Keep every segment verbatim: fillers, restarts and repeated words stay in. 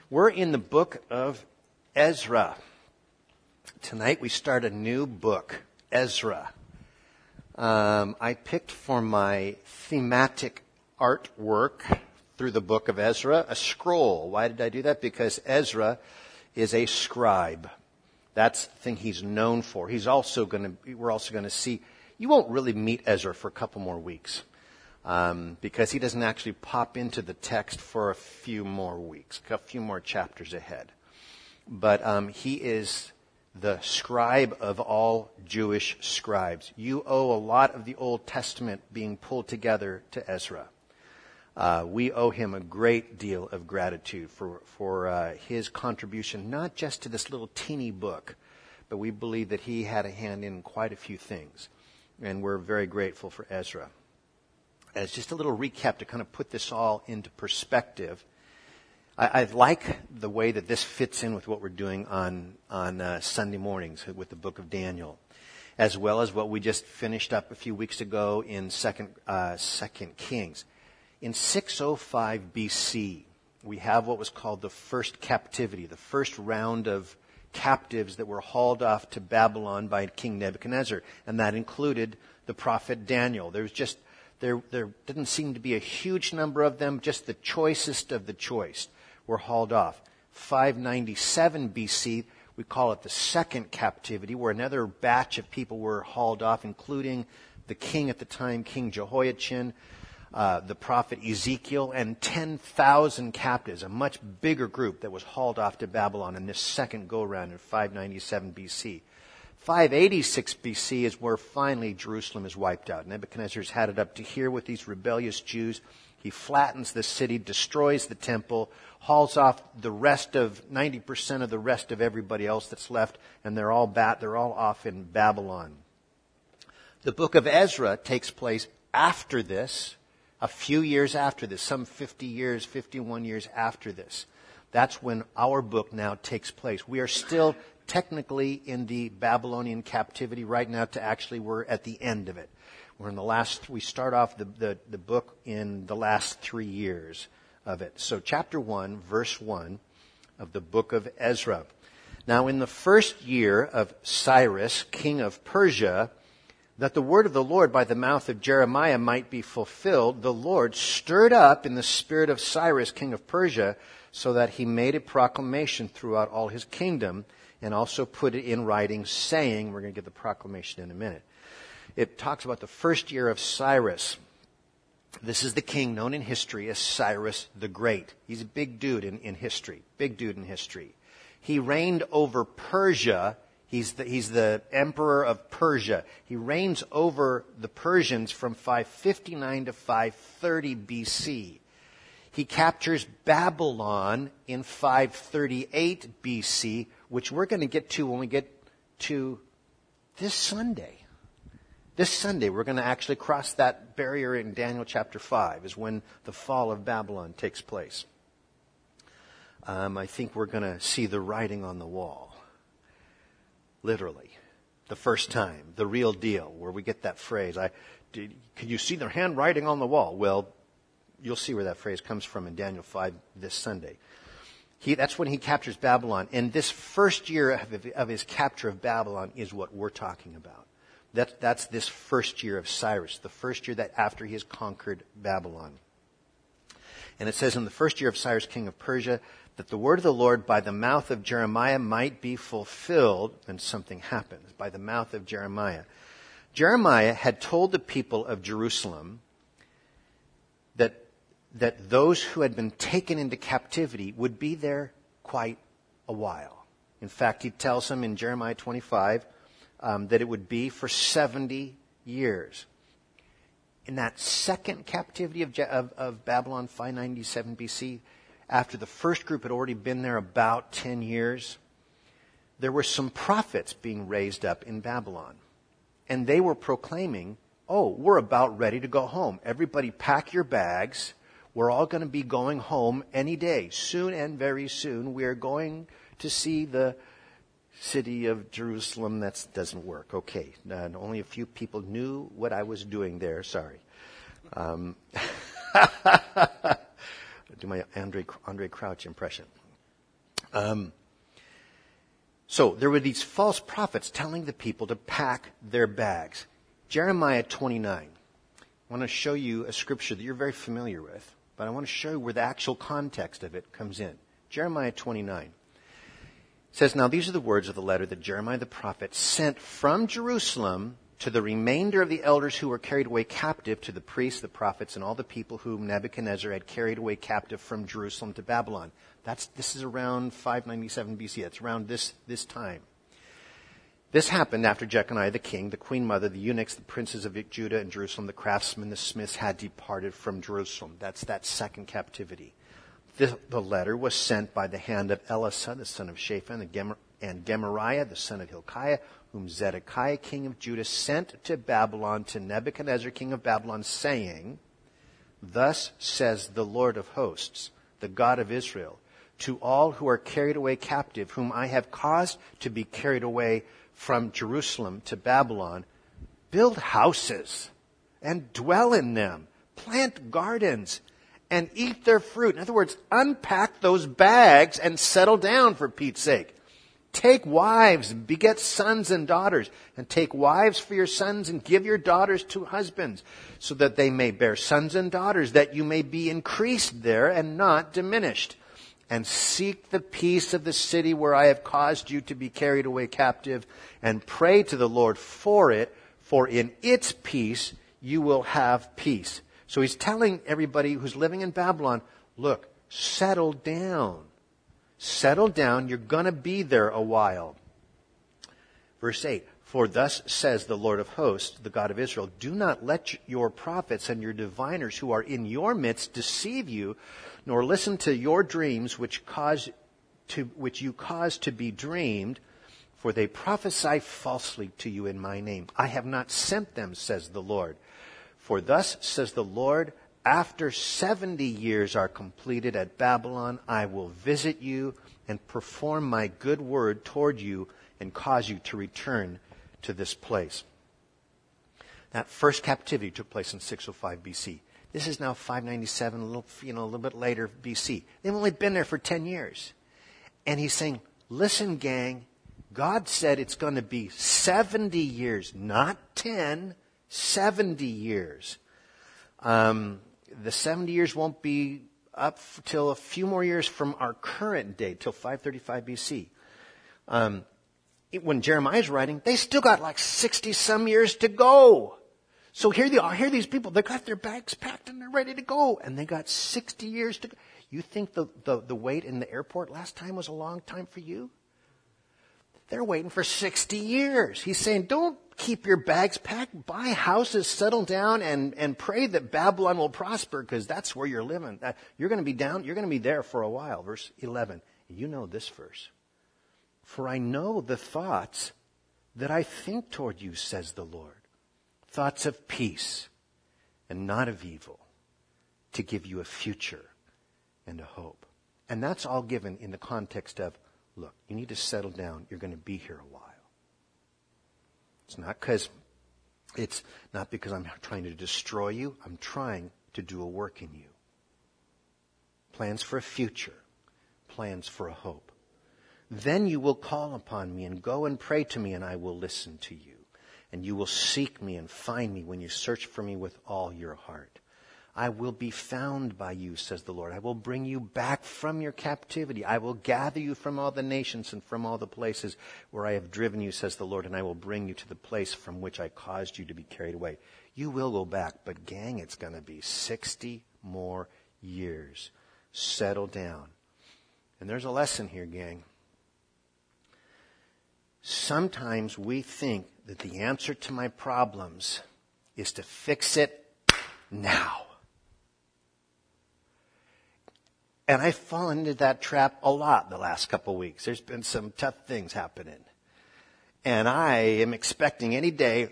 We're in the book of Ezra. Tonight we start a new book, Ezra. Um, I picked for my thematic artwork through the book of Ezra a scroll. Why did I do that? Because Ezra is a scribe. That's the thing he's known for. He's also going to. We're also going to see. You won't really meet Ezra for a couple more weeks. Um, because he doesn't actually pop into the text for a few more weeks, a few more chapters ahead. But um, he is the scribe of all Jewish scribes. You owe a lot of the Old Testament being pulled together to Ezra. Uh, we owe him a great deal of gratitude for, for uh, his contribution, not just to this little teeny book, but we believe that he had a hand in quite a few things. And we're very grateful for Ezra. As just a little recap to kind of put this all into perspective, I, I like the way that this fits in with what we're doing on on uh, Sunday mornings with the book of Daniel, as well as what we just finished up a few weeks ago in Second uh, Second Kings. In six oh five B C, we have what was called the first captivity, the first round of captives that were hauled off to Babylon by King Nebuchadnezzar, and that included the prophet Daniel. There's just There, there didn't seem to be a huge number of them. Just the choicest of the choice were hauled off. five ninety-seven B C, we call it the second captivity, where another batch of people were hauled off, including the king at the time, King Jehoiachin, uh, the prophet Ezekiel, and ten thousand captives, a much bigger group that was hauled off to Babylon in this second go-round in five ninety-seven B C. five eighty-six B C is where finally Jerusalem is wiped out. Nebuchadnezzar's had it up to here with these rebellious Jews. He flattens the city, destroys the temple, hauls off the rest of ninety percent of the rest of everybody else that's left, and they're all bat, they're all off in Babylon. The book of Ezra takes place after this, a few years after this, some fifty years, fifty-one years after this. That's when our book now takes place. We are still technically in the Babylonian captivity right now. To actually, we're at the end of it. We're in the last, we start off the, the, the book in the last three years of it. So chapter one, verse one of the book of Ezra. Now in the first year of Cyrus, king of Persia, that the word of the Lord by the mouth of Jeremiah might be fulfilled, the Lord stirred up in the spirit of Cyrus, king of Persia, so that he made a proclamation throughout all his kingdom, and also put it in writing, saying, we're going to get the proclamation in a minute. It talks about the first year of Cyrus. This is the king known in history as Cyrus the Great. He's a big dude in, in history, big dude in history. He reigned over Persia. He's the, he's the emperor of Persia. He reigns over the Persians from five fifty-nine to five thirty B C. He captures Babylon in five thirty-eight B C, which we're going to get to when we get to this Sunday. This Sunday, we're going to actually cross that barrier in Daniel chapter five, is when the fall of Babylon takes place. Um, I think we're going to see the writing on the wall. Literally. The first time. The real deal, where we get that phrase. I, did, can you see the handwriting on the wall? Well, you'll see where that phrase comes from in Daniel five this Sunday. He, that's when he captures Babylon. And this first year of, of his capture of Babylon is what we're talking about. That, that's this first year of Cyrus, the first year that after he has conquered Babylon. And it says in the first year of Cyrus, king of Persia, that the word of the Lord by the mouth of Jeremiah might be fulfilled. And something happens by the mouth of Jeremiah. Jeremiah had told the people of Jerusalem that that those who had been taken into captivity would be there quite a while. In fact, he tells them in Jeremiah twenty-five um, that it would be for seventy years. In that second captivity of, of, of Babylon, five ninety-seven B C, after the first group had already been there about ten years, there were some prophets being raised up in Babylon. And they were proclaiming, oh, we're about ready to go home. Everybody pack your bags. We're all going to be going home any day. Soon and very soon, we are going to see the city of Jerusalem. That doesn't work. Okay. And only a few people knew what I was doing there. Sorry. Um, do my Andre, Andre Crouch impression. Um, so there were these false prophets telling the people to pack their bags. Jeremiah twenty-nine. I want to show you a scripture that you're very familiar with, but I want to show you where the actual context of it comes in. Jeremiah twenty-nine. It says, now these are the words of the letter that Jeremiah the prophet sent from Jerusalem to the remainder of the elders who were carried away captive, to the priests, the prophets, and all the people whom Nebuchadnezzar had carried away captive from Jerusalem to Babylon. That's, this is around five ninety-seven B C. It's around this, this time. This happened after Jeconiah the king, the queen mother, the eunuchs, the princes of Judah and Jerusalem, the craftsmen, the smiths had departed from Jerusalem. That's that second captivity. The, the letter was sent by the hand of Elisha, the son of Shaphan, and, Gemer, and Gemariah, the son of Hilkiah, whom Zedekiah, king of Judah, sent to Babylon to Nebuchadnezzar, king of Babylon, saying, thus says the Lord of hosts, the God of Israel, to all who are carried away captive, whom I have caused to be carried away from Jerusalem to Babylon, build houses and dwell in them, plant gardens and eat their fruit. In other words, unpack those bags and settle down, for Pete's sake. Take wives, beget sons and daughters, and take wives for your sons and give your daughters to husbands, so that they may bear sons and daughters, that you may be increased there and not diminished. And seek the peace of the city where I have caused you to be carried away captive, and pray to the Lord for it, for in its peace you will have peace. So he's telling everybody who's living in Babylon, look, settle down. Settle down. You're going to be there a while. Verse eight, for thus says the Lord of hosts, the God of Israel, do not let your prophets and your diviners who are in your midst deceive you, nor listen to your dreams which cause to which you cause to be dreamed, for they prophesy falsely to you in my name. I have not sent them, says the Lord. For thus says the Lord, after seventy years are completed at Babylon, I will visit you and perform my good word toward you and cause you to return to this place. That first captivity took place in six oh five B C. This is now five ninety-seven, a little, you know, a little bit later B C. They've only been there for ten years. And he's saying, listen, gang, God said it's going to be seventy years, not ten, seventy years. Um, the seventy years won't be up till a few more years from our current date, till five thirty-five B C. Um, it, when Jeremiah's writing, they still got like sixty some years to go. So here they are, here these people, they got their bags packed and they're ready to go. And they got sixty years to go. You think the, the, the wait in the airport last time was a long time for you? They're waiting for sixty years. He's saying, don't keep your bags packed. Buy houses, settle down, and, and pray that Babylon will prosper, because that's where you're living. You're going to be down, you're going to be there for a while. Verse eleven. You know this verse. For I know the thoughts that I think toward you, says the Lord. Thoughts of peace and not of evil, to give you a future and a hope. And that's all given in the context of, look, you need to settle down. You're going to be here a while. It's not because it's not because I'm trying to destroy you. I'm trying to do a work in you. Plans for a future. Plans for a hope. Then you will call upon me and go and pray to me, and I will listen to you. And you will seek me and find me when you search for me with all your heart. I will be found by you, says the Lord. I will bring you back from your captivity. I will gather you from all the nations and from all the places where I have driven you, says the Lord, and I will bring you to the place from which I caused you to be carried away. You will go back, but gang, it's going to be sixty more years. Settle down. And there's a lesson here, gang. Sometimes we think that the answer to my problems is to fix it now. And I've fallen into that trap a lot the last couple of weeks. There's been some tough things happening. And I am expecting any day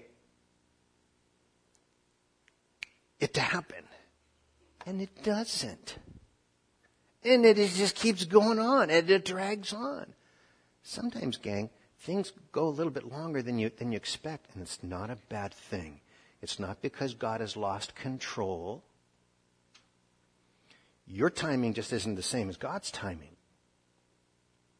it to happen. And it doesn't. And it just keeps going on. And it drags on. Sometimes, gang, things go a little bit longer than you, than you expect. And it's not a bad thing. It's not because God has lost control. Your timing just isn't the same as God's timing.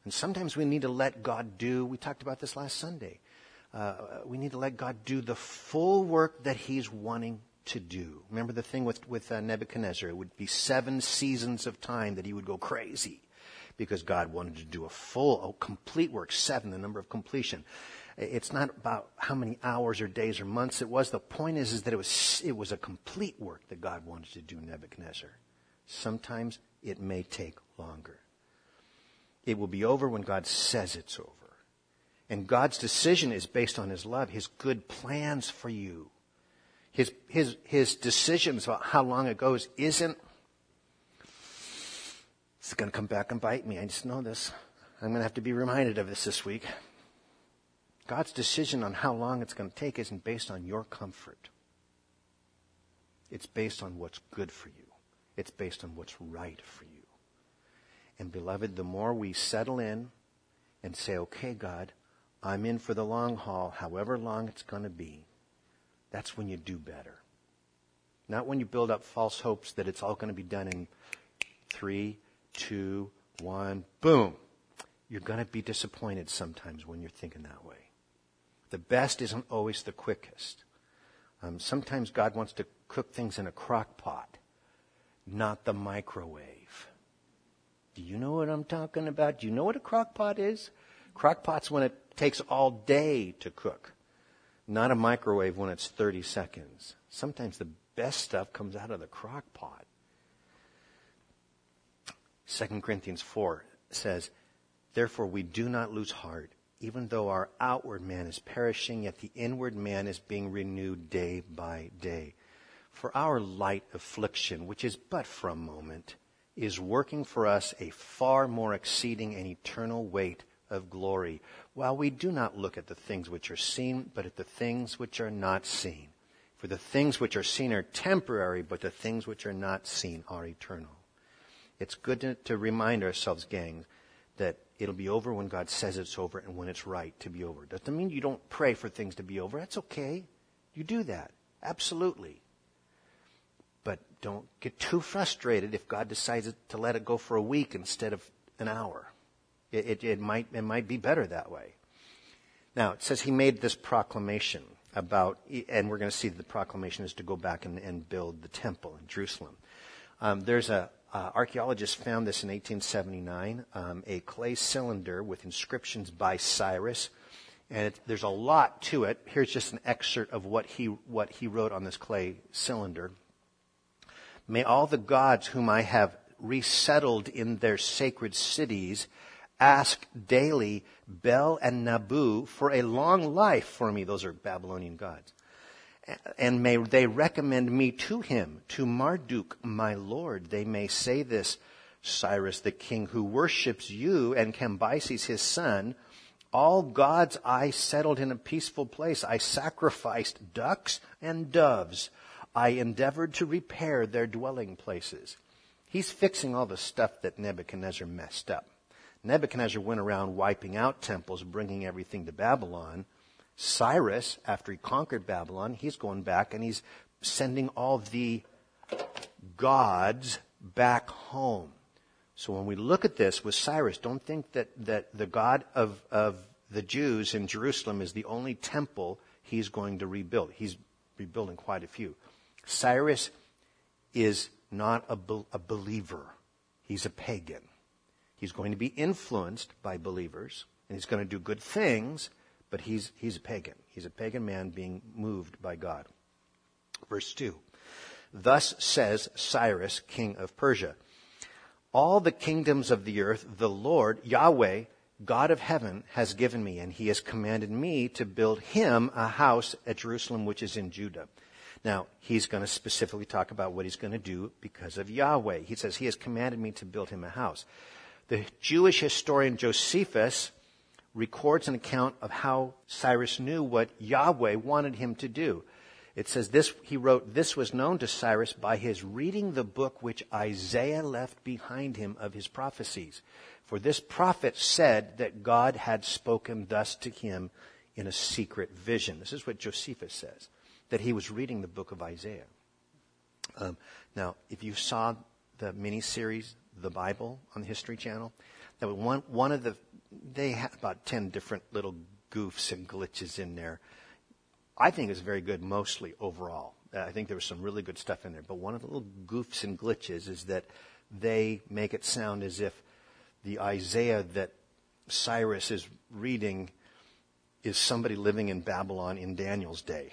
And sometimes we need to let God do, we talked about this last Sunday, uh, we need to let God do the full work that he's wanting to do. Remember the thing with, with uh, Nebuchadnezzar, it would be seven seasons of time that he would go crazy because God wanted to do a full, a complete work, seven, the number of completion. It's not about how many hours or days or months it was. The point is, is that it was, it was a complete work that God wanted to do, Nebuchadnezzar. Sometimes it may take longer. It will be over when God says it's over. And God's decision is based on his love, his good plans for you. His, his, his decisions about how long it goes isn't, it's going to come back and bite me. I just know this. I'm going to have to be reminded of this this week. God's decision on how long it's going to take isn't based on your comfort. It's based on what's good for you. It's based on what's right for you. And beloved, the more we settle in and say, okay, God, I'm in for the long haul, however long it's going to be, that's when you do better. Not when you build up false hopes that it's all going to be done in three, two, one, boom. You're going to be disappointed sometimes when you're thinking that way. The best isn't always the quickest. Um, sometimes God wants to cook things in a crock pot, not the microwave. Do you know what I'm talking about? Do you know what a crock pot is? Crock pot's when it takes all day to cook, not a microwave when it's thirty seconds. Sometimes the best stuff comes out of the crock pot. Second Corinthians four says, therefore we do not lose heart. Even though our outward man is perishing, yet the inward man is being renewed day by day. For our light affliction, which is but for a moment, is working for us a far more exceeding and eternal weight of glory, while we do not look at the things which are seen, but at the things which are not seen. For the things which are seen are temporary, but the things which are not seen are eternal. It's good to, to remind ourselves, gang, that it'll be over when God says it's over and when it's right to be over. Doesn't mean you don't pray for things to be over. That's okay. You do that. Absolutely. But don't get too frustrated if God decides to let it go for a week instead of an hour. It, it, it might it might be better that way. Now, it says he made this proclamation about, and we're going to see that the proclamation is to go back and, and build the temple in Jerusalem. Um, there's a uh, archaeologist found this in eighteen seventy-nine, um, a clay cylinder with inscriptions by Cyrus. And it, there's a lot to it. Here's just an excerpt of what he what he wrote on this clay cylinder. May all the gods whom I have resettled in their sacred cities ask daily Bel and Nabu for a long life for me. Those are Babylonian gods. And may they recommend me to him, to Marduk, my lord. They may say this, Cyrus the king, who worships you, and Cambyses his son. All gods I settled in a peaceful place. I sacrificed ducks and doves. I endeavored to repair their dwelling places. He's fixing all the stuff that Nebuchadnezzar messed up. Nebuchadnezzar went around wiping out temples, bringing everything to Babylon. Cyrus, after he conquered Babylon, he's going back and he's sending all the gods back home. So when we look at this with Cyrus, don't think that, that the God of, of the Jews in Jerusalem is the only temple he's going to rebuild. He's rebuilding quite a few. Cyrus is not a, be- a believer. He's a pagan. He's going to be influenced by believers, and he's going to do good things, but he's he's a pagan. He's a pagan man being moved by God. Verse two. Thus says Cyrus, king of Persia, all the kingdoms of the earth, the Lord, Yahweh, God of heaven, has given me, and he has commanded me to build him a house at Jerusalem, which is in Judah. Now, he's going to specifically talk about what he's going to do because of Yahweh. He says, he has commanded me to build him a house. The Jewish historian Josephus records an account of how Cyrus knew what Yahweh wanted him to do. It says this, he wrote, this was known to Cyrus by his reading the book which Isaiah left behind him of his prophecies. For this prophet said that God had spoken thus to him in a secret vision. This is what Josephus says, that he was reading the book of Isaiah. Um, now, if you saw the miniseries, The Bible, on the History Channel, that one, one of the they have about ten different little goofs and glitches in there. I think it's very good mostly overall. I think there was some really good stuff in there. But one of the little goofs and glitches is that they make it sound as if the Isaiah that Cyrus is reading is somebody living in Babylon in Daniel's day.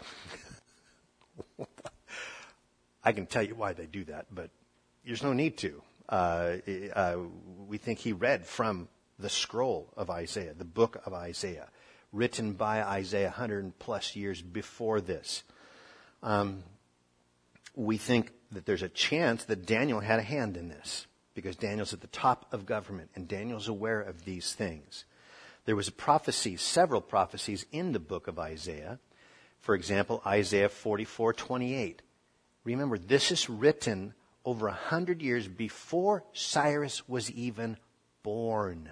I can tell you why they do that, but there's no need to. Uh, uh, we think he read from the scroll of Isaiah, the book of Isaiah, written by Isaiah one hundred plus years before this. Um, we think that there's a chance that Daniel had a hand in this, because Daniel's at the top of government, and Daniel's aware of these things. There was a prophecy, several prophecies in the book of Isaiah. For example, Isaiah forty-four twenty-eight. Remember, this is written over a hundred years before Cyrus was even born.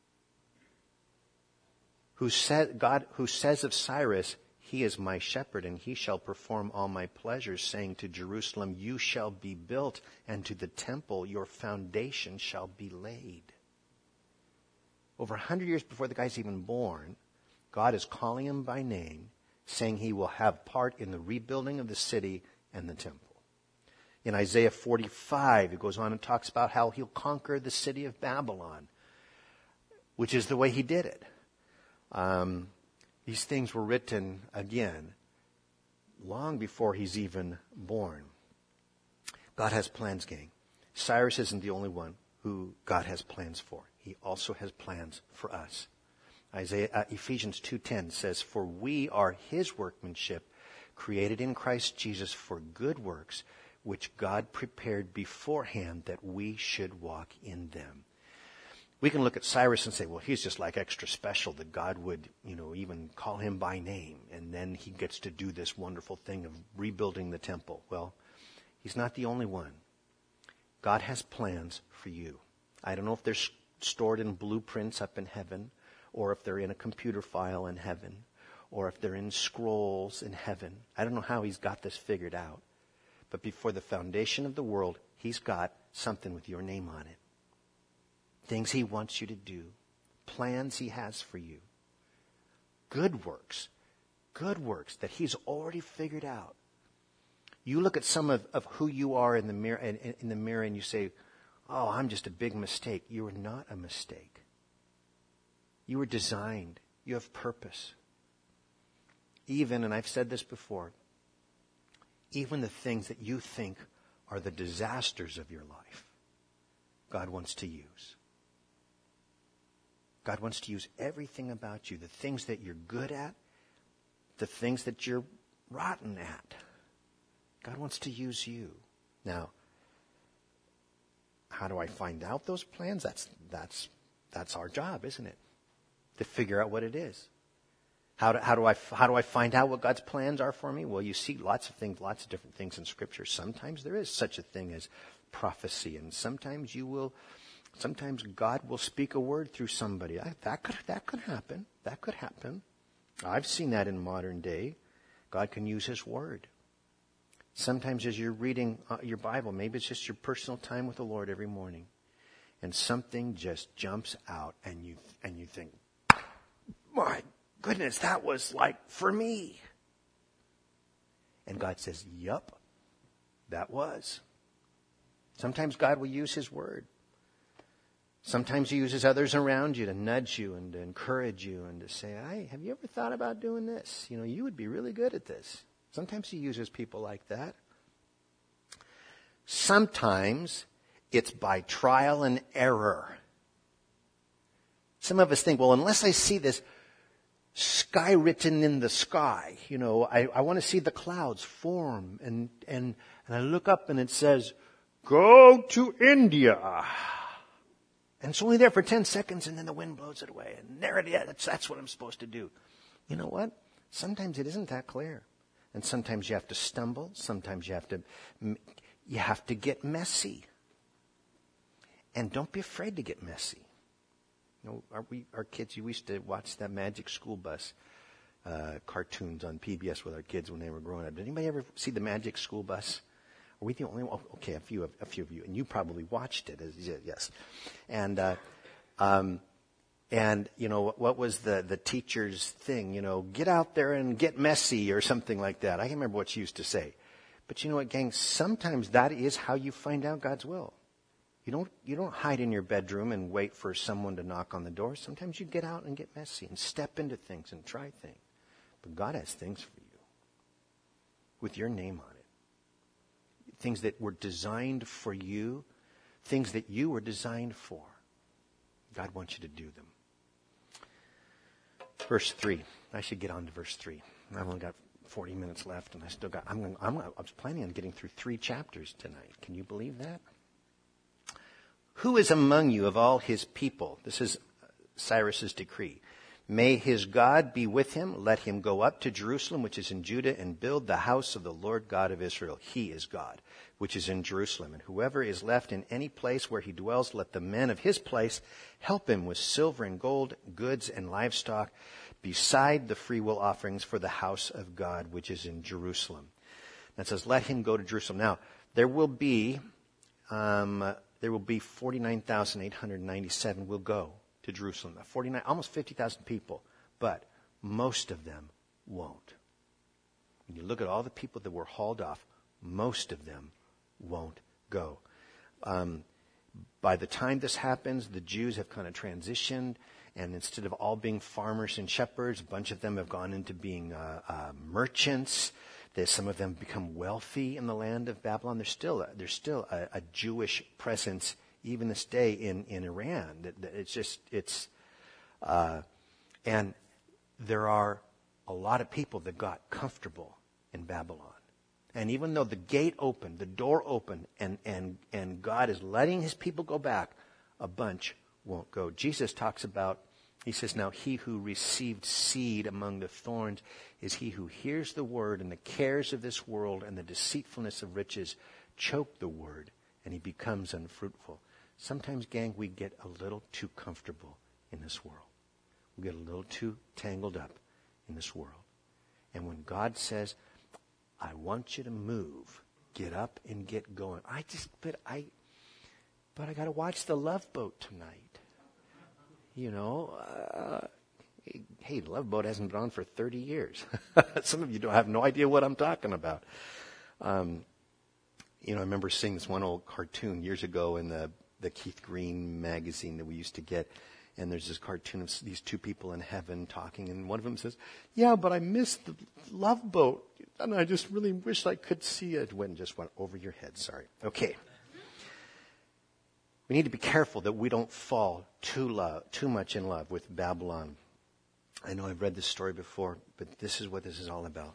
Who said, God, who says of Cyrus, he is my shepherd, and he shall perform all my pleasures, saying to Jerusalem, you shall be built, and to the temple your foundation shall be laid. Over a hundred years before the guy's even born, God is calling him by name, saying he will have part in the rebuilding of the city and the temple. In Isaiah forty-five, it goes on and talks about how he'll conquer the city of Babylon, which is the way he did it. Um, these things were written, again, long before he's even born. God has plans, gang. Cyrus isn't the only one who God has plans for. He also has plans for us. Isaiah, uh, Ephesians two ten says, for we are his workmanship, created in Christ Jesus for good works, which God prepared beforehand that we should walk in them. We can look at Cyrus and say, well, he's just like extra special that God would, you know, even call him by name. And then he gets to do this wonderful thing of rebuilding the temple. Well, he's not the only one. God has plans for you. I don't know if they're stored in blueprints up in heaven, or if they're in a computer file in heaven, or if they're in scrolls in heaven. I don't know how he's got this figured out. But before the foundation of the world, he's got something with your name on it. Things he wants you to do. Plans he has for you. Good works. Good works that he's already figured out. You look at some of, of who you are in the mirror in, in the mirror and you say, oh, I'm just a big mistake. You are not a mistake. You were designed. You have purpose. Even, and I've said this before, even the things that you think are the disasters of your life, God wants to use. God wants to use everything about you, the things that you're good at, the things that you're rotten at. God wants to use you. Now, how do I find out those plans? That's that's that's our job, isn't it? To figure out what it is. How do, how do I how do I find out what God's plans are for me? Well, you see lots of things, lots of different things in Scripture. Sometimes there is such a thing as prophecy, and sometimes you will, sometimes God will speak a word through somebody. I, that could that could happen. That could happen. I've seen that in modern day. God can use His word. Sometimes as you're reading uh, your Bible, maybe it's just your personal time with the Lord every morning, and something just jumps out, and you and you think, my goodness, that was like for me. And God says, yup, that was. Sometimes God will use His word. Sometimes He uses others around you to nudge you and to encourage you and to say, hey, have you ever thought about doing this? You know, you would be really good at this. Sometimes He uses people like that. Sometimes it's by trial and error. Some of us think, well, unless I see this sky written in the sky, you know, I, I want to see the clouds form. And, and, and I look up and it says, go to India. And it's only there for ten seconds and then the wind blows it away. And there it is. That's, that's what I'm supposed to do. You know what? Sometimes it isn't that clear. And sometimes you have to stumble. Sometimes you have to, you have to get messy. And don't be afraid to get messy. You know, our, we, our kids, we used to watch that Magic School Bus uh, cartoons on P B S with our kids when they were growing up. Did anybody ever see the Magic School Bus? Are we the only one? Okay, a few, a few of you, and you probably watched it. As, yes, and uh, um, And, you know, what was the, the teacher's thing? You know, get out there and get messy or something like that. I can't remember what she used to say. But you know what, gang? Sometimes that is how you find out God's will. You don't, you don't hide in your bedroom and wait for someone to knock on the door. Sometimes you get out and get messy and step into things and try things. But God has things for you with your name on it. Things that were designed for you, things that you were designed for. God wants you to do them. Verse three. I should get on to verse three. I've only got forty minutes left, and I still got. I'm. I'm. I was planning on getting through three chapters tonight. Can you believe that? Who is among you of all his people? This is Cyrus's decree. May his God be with him. Let him go up to Jerusalem, which is in Judah, and build the house of the Lord God of Israel. He is God, which is in Jerusalem. And whoever is left in any place where he dwells, let the men of his place help him with silver and gold, goods and livestock, beside the freewill offerings for the house of God, which is in Jerusalem. And it says, let him go to Jerusalem. Now, there will be, um, there will be forty-nine thousand eight hundred ninety-seven will go to Jerusalem. forty-nine, almost fifty thousand people, but most of them won't. When you look at all the people that were hauled off, most of them won't go. Um, by the time this happens, the Jews have kind of transitioned, and instead of all being farmers and shepherds, a bunch of them have gone into being uh, uh, merchants. There's, some of them become wealthy in the land of Babylon. There's still a, there's still a, a Jewish presence even this day in, in Iran. It's just, it's, uh, and there are a lot of people that got comfortable in Babylon. And even though the gate opened, the door opened, and, and, and God is letting his people go back, a bunch won't go. Jesus talks about, he says, now he who received seed among the thorns is he who hears the word, and the cares of this world and the deceitfulness of riches choke the word, and he becomes unfruitful. Sometimes, gang, we get a little too comfortable in this world. We get a little too tangled up in this world. And when God says, I want you to move, get up and get going. I just, but I, but I got to watch The Love Boat tonight. You know, uh, hey, The Love Boat hasn't been on for thirty years. Some of you don't have no idea what I'm talking about. Um, you know, I remember seeing this one old cartoon years ago in the, the Keith Green magazine that we used to get. And there's this cartoon of these two people in heaven talking, and one of them says, yeah, but I missed the Love Boat, and I just really wish I could see it. It went, just went over your head, sorry. Okay. We need to be careful that we don't fall too love, too much in love with Babylon. I know I've read this story before, but this is what this is all about.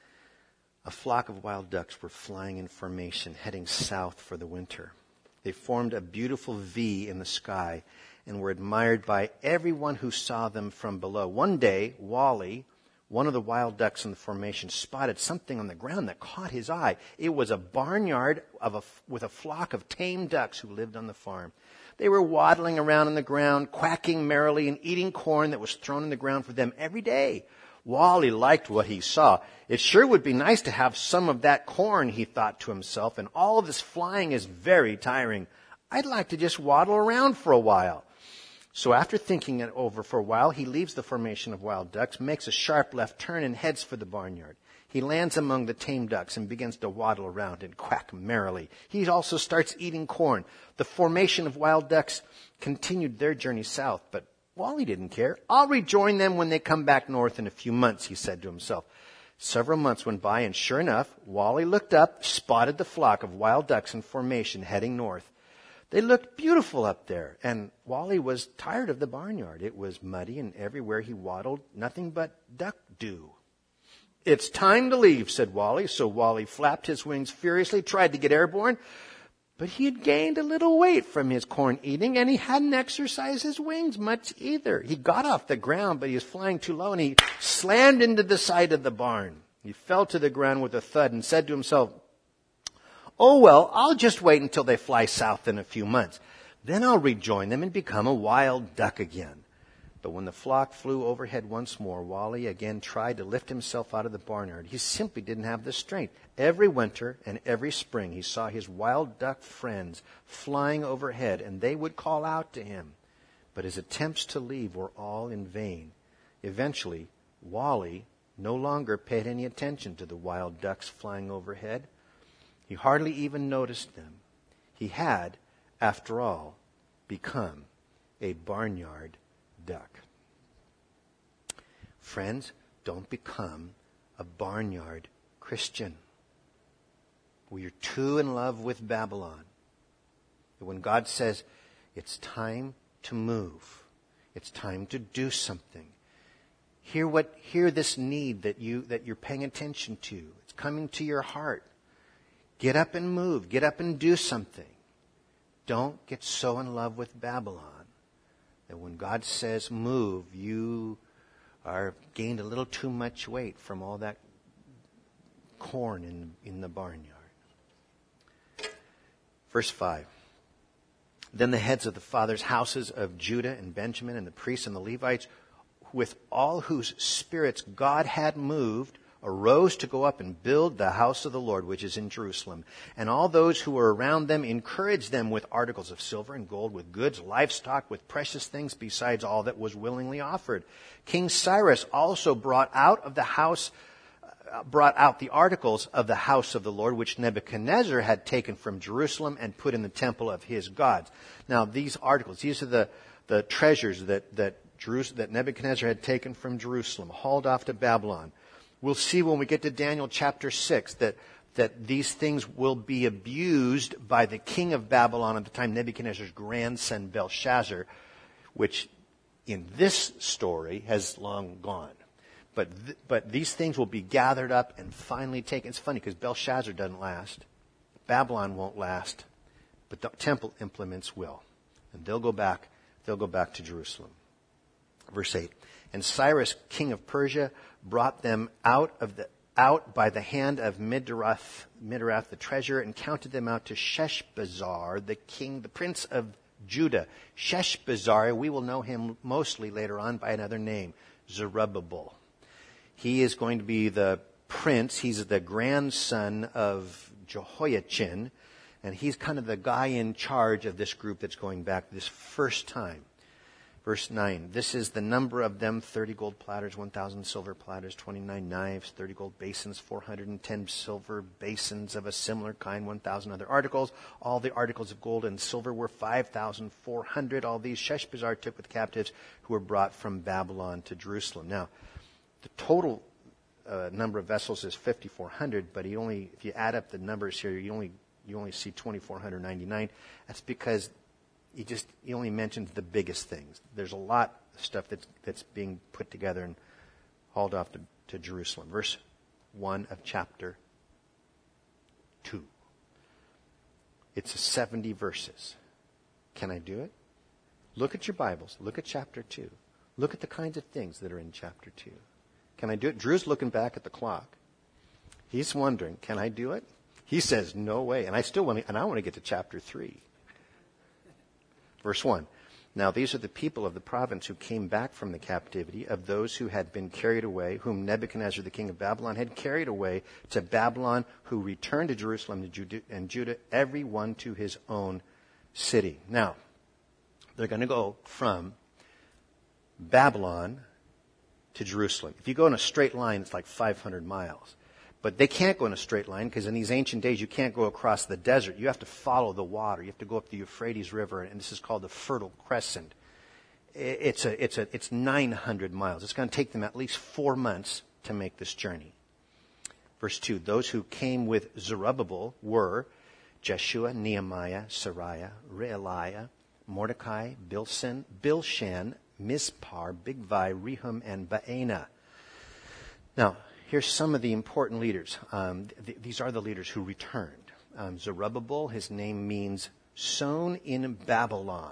A flock of wild ducks were flying in formation, heading south for the winter. They formed a beautiful V in the sky and were admired by everyone who saw them from below. One day, Wally, one of the wild ducks in the formation, spotted something on the ground that caught his eye. It was a barnyard of a, with a flock of tame ducks who lived on the farm. They were waddling around on the ground, quacking merrily and eating corn that was thrown in the ground for them every day. Wally liked what he saw. It sure would be nice to have some of that corn, he thought to himself, and all of this flying is very tiring. I'd like to just waddle around for a while. So after thinking it over for a while, he leaves the formation of wild ducks, makes a sharp left turn, and heads for the barnyard. He lands among the tame ducks and begins to waddle around and quack merrily. He also starts eating corn. The formation of wild ducks continued their journey south, but Wally didn't care. I'll rejoin them when they come back north in a few months, he said to himself. Several months went by, and sure enough, Wally looked up, spotted the flock of wild ducks in formation heading north. They looked beautiful up there, and Wally was tired of the barnyard. It was muddy, and everywhere he waddled, nothing but duck dew. It's time to leave, said Wally. So Wally flapped his wings furiously, tried to get airborne, but he had gained a little weight from his corn eating, and he hadn't exercised his wings much either. He got off the ground, but he was flying too low, and he slammed into the side of the barn. He fell to the ground with a thud and said to himself, oh, well, I'll just wait until they fly south in a few months. Then I'll rejoin them and become a wild duck again. But when the flock flew overhead once more, Wally again tried to lift himself out of the barnyard. He simply didn't have the strength. Every winter and every spring, he saw his wild duck friends flying overhead, and they would call out to him. but his attempts to leave were all in vain. Eventually, Wally no longer paid any attention to the wild ducks flying overhead. He hardly even noticed them. He had, after all, become a barnyard duck. Friends, don't become a barnyard Christian, where you're too in love with Babylon. When God says, it's time to move, it's time to do something, hear what hear this need that you that you're paying attention to. It's coming to your heart. Get up and move. Get up and do something. Don't get so in love with Babylon that when God says move, you are gained a little too much weight from all that corn in, in the barnyard. Verse five. Then the heads of the fathers' houses of Judah and Benjamin and the priests and the Levites, with all whose spirits God had moved, arose to go up and build the house of the Lord, which is in Jerusalem. And all those who were around them encouraged them with articles of silver and gold, with goods, livestock, with precious things, besides all that was willingly offered. King Cyrus also brought out of the house, uh, brought out the articles of the house of the Lord, which Nebuchadnezzar had taken from Jerusalem and put in the temple of his gods. Now, these articles, these are the, the treasures that, that, Jerus- that Nebuchadnezzar had taken from Jerusalem, hauled off to Babylon. We'll see when we get to Daniel chapter six that, that these things will be abused by the king of Babylon at the time, Nebuchadnezzar's grandson Belshazzar, which in this story has long gone. But th- but these things will be gathered up and finally taken. It's funny because Belshazzar doesn't last. Babylon won't last. But the temple implements will. And they'll go back, they'll go back to Jerusalem. Verse eight. And Cyrus, king of Persia, brought them out of the out by the hand of Midrath, Midrath the treasurer, and counted them out to Sheshbazzar, the king, the prince of Judah. Sheshbazzar, we will know him mostly later on by another name, Zerubbabel. He is going to be the prince. He's the grandson of Jehoiachin, and he's kind of the guy in charge of this group that's going back this first time. Verse nine, this is the number of them, thirty gold platters, one thousand silver platters, twenty-nine knives, thirty gold basins, four hundred ten silver basins of a similar kind, one thousand other articles. All the articles of gold and silver were five thousand four hundred. All these Sheshbazzar took with captives who were brought from Babylon to Jerusalem. Now, the total uh, number of vessels is fifty-four hundred, but he only, if you add up the numbers here, you only you only see twenty-four ninety-nine. That's because He just he only mentions the biggest things. There's a lot of stuff that's that's being put together and hauled off to, to Jerusalem. Verse one of chapter two. It's seventy verses. Can I do it? Look at your Bibles. Look at chapter two. Look at the kinds of things that are in chapter two. Can I do it? Drew's looking back at the clock. He's wondering, can I do it? He says, no way. And I still want to, and I want to get to chapter three. Verse one, now these are the people of the province who came back from the captivity of those who had been carried away, whom Nebuchadnezzar the king of Babylon had carried away to Babylon, who returned to Jerusalem and Judah, every one to his own city. Now, they're going to go from Babylon to Jerusalem. If you go in a straight line, it's like five hundred miles. But they can't go in a straight line because in these ancient days you can't go across the desert. You have to follow the water. You have to go up the Euphrates River, and this is called the Fertile Crescent. It's a, it's a, it's nine hundred miles. It's going to take them at least four months to make this journey. Verse two, those who came with Zerubbabel were Jeshua, Nehemiah, Sariah, Realiah, Mordecai, Bilsan, Bilshan, Mispar, Bigvai, Rehum, and Baana. Now, here's some of the important leaders. Um, th- these are the leaders who returned. Um, Zerubbabel, his name means sown in Babylon.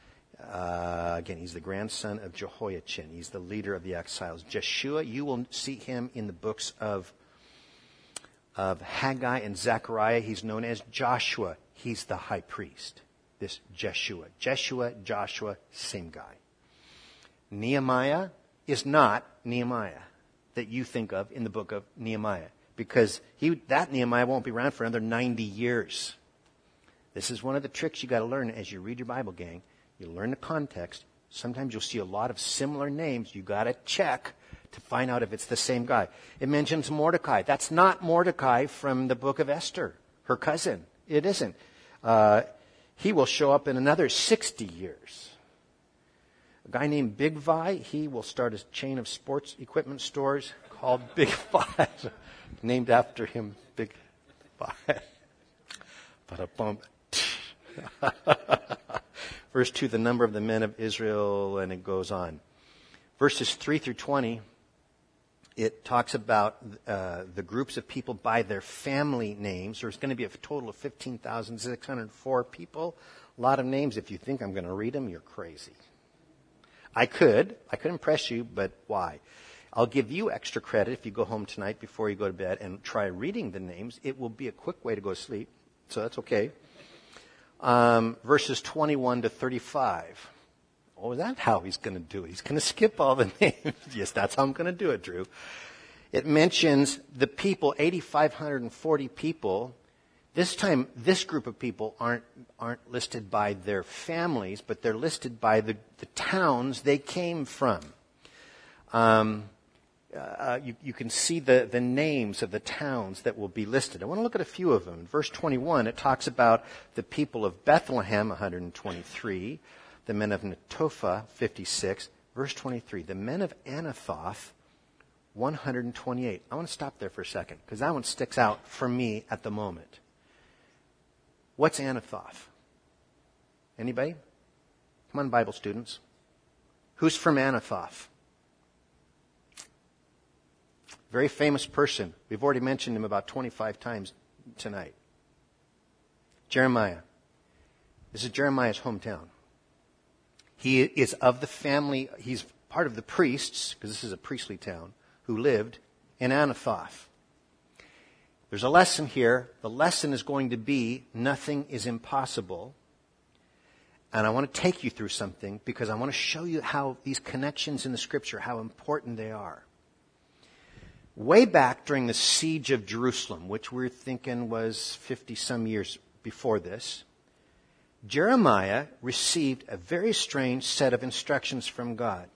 Uh, again, he's the grandson of Jehoiachin. He's the leader of the exiles. Jeshua, you will see him in the books of, of Haggai and Zechariah. He's known as Joshua. He's the high priest. This Jeshua. Jeshua, Joshua, same guy. Nehemiah is not Nehemiah that you think of in the book of Nehemiah, because he that Nehemiah won't be around for another ninety years. This is one of the tricks you got to learn as you read your Bible, gang. You learn the context, Sometimes you'll see a lot of similar names. You got to check to find out if it's the same guy. It mentions Mordecai. That's not Mordecai from the book of Esther, her cousin. It isn't. Uh, he will show up in another sixty years. A guy named Bigvi, he will start a chain of sports equipment stores called Big Five, named after him, Big Five. Ba-da-bum. Verse two, the number of the men of Israel, and it goes on. Verses three through twenty, it talks about uh, the groups of people by their family names. There's going to be a total of fifteen thousand six hundred four people. A lot of names. If you think I'm going to read them, you're crazy. I could. I could impress you, but why? I'll give you extra credit if you go home tonight before you go to bed and try reading the names. It will be a quick way to go to sleep, so that's okay. Um, verses twenty-one to thirty-five. Oh, is that how he's going to do it? He's going to skip all the names. Yes, that's how I'm going to do it, Drew. It mentions the people, eight thousand five hundred forty people. This time, this group of people aren't aren't listed by their families, but they're listed by the, the towns they came from. Um, uh, you, you can see the, the names of the towns that will be listed. I want to look at a few of them. In verse twenty-one, it talks about the people of Bethlehem, one hundred twenty-three. The men of Netophah, fifty-six. Verse twenty-three, the men of Anathoth, one hundred twenty-eight. I want to stop there for a second, because that one sticks out for me at the moment. What's Anathoth? Anybody? Come on, Bible students. Who's from Anathoth? Very famous person. We've already mentioned him about twenty-five times tonight. Jeremiah. This is Jeremiah's hometown. He is of the family, he's part of the priests, because this is a priestly town, who lived in Anathoth. There's a lesson here. The lesson is going to be nothing is impossible. And I want to take you through something because I want to show you how these connections in the Scripture, how important they are. Way back during the siege of Jerusalem, which we're thinking was fifty-some years before this, Jeremiah received a very strange set of instructions from God.